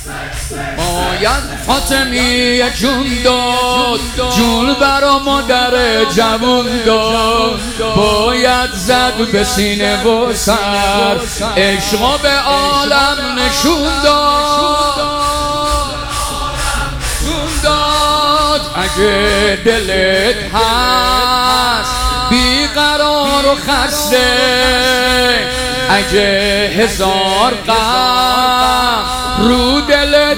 باید فاطمیه جون داد، جون برا مادر جوون داد. باید زد به سینه و سر، عشقا به عالم نشون داد. اگه دلت هست بیقرار و خسته، اگه هزار غم رو دلت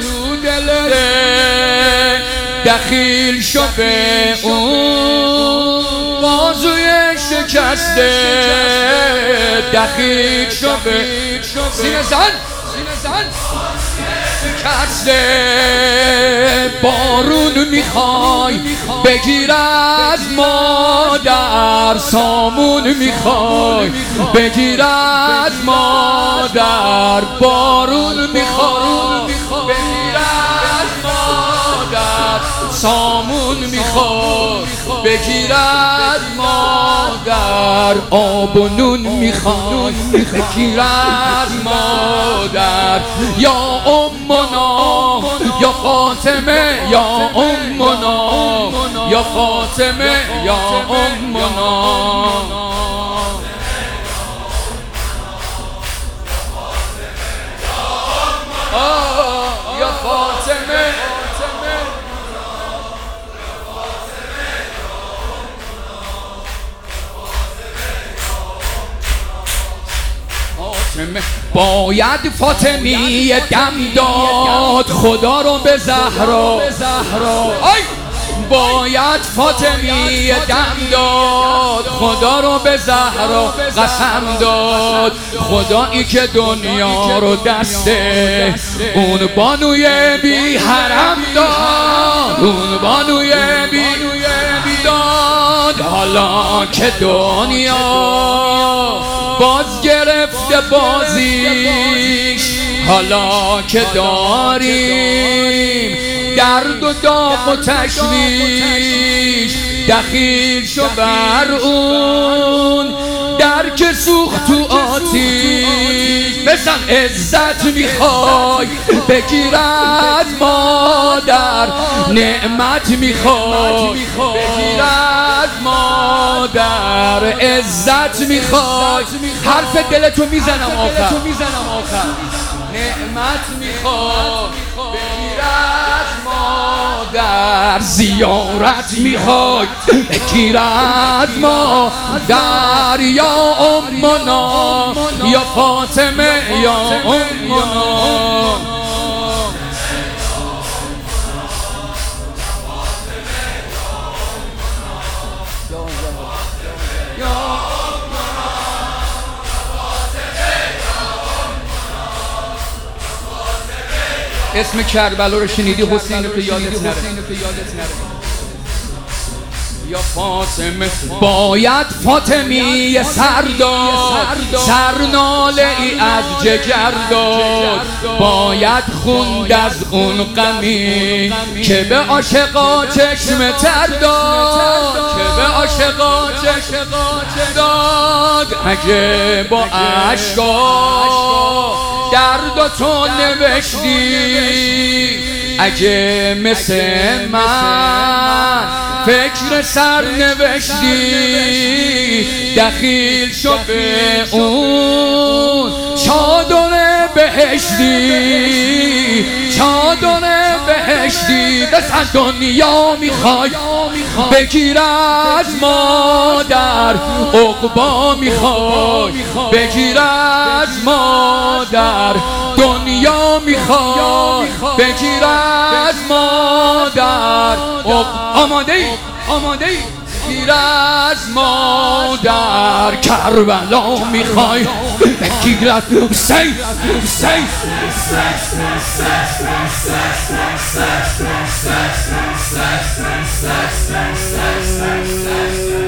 دخیل شو به اون بازوی شکسته، دخیل شو به سینه زن شکسته. بارون میخوای بگیر از مادر، سامون میخوای بگیر از مادر. بارون میخوای بگیر از مادر، سامون میخوای بگیر از مادر. آب و نون میخوای بگیر از مادر. یا امنا یا فاطمه، یا امنا یا فاطمه، یا امنا. یا فاطمه. باید فاطمیه دم داد، خدا رو به زهرا. باید فاطمیه دم داد، خدا رو به زهرا قسم داد. خدایی که دنیا رو دسته اون بانوی بی حرم داد، اون بانوی بی داد. حالا که دنیا باز گرفته بازیش، حالا که داریم درد و داغ و تشویش، دخیل شو بر اون در که سوخت تو آتیش. بزن عزت میخوای بگیر از مادر، نعمت میخوای بگیر از مادر. عزت میخوای، حرف دلتو میزنم آخر. نعمت میخوای بگیر از مادر. زیارت میخوای بگیر از مادر. یا امنا یا فاطمه، یا امنا. اسم کربلا رو شنیدی؟ حسین تو یادت نره. یا فاطمه. باید فاطمیه سرداد، سرناله ای از جگر داد. باید خوند از اون غمی که به عاشقا چشم تر داد، که به عاشقا چشم داد. اگه با عشقا درد تو نوشتی، اگه مثل من فکر سر نوشتی، دخیل شو به اون چادر بهشتی، چادر بهشتی. بسن دنیا میخوای بگیر از مادر، عقبا میخوای بگیر از مادر. دنیا میخوای بگیر از مادر. آماده ای؟ آماده ای؟ بگیر از مادر. کربلا میخوای بگیر از حسین. حسین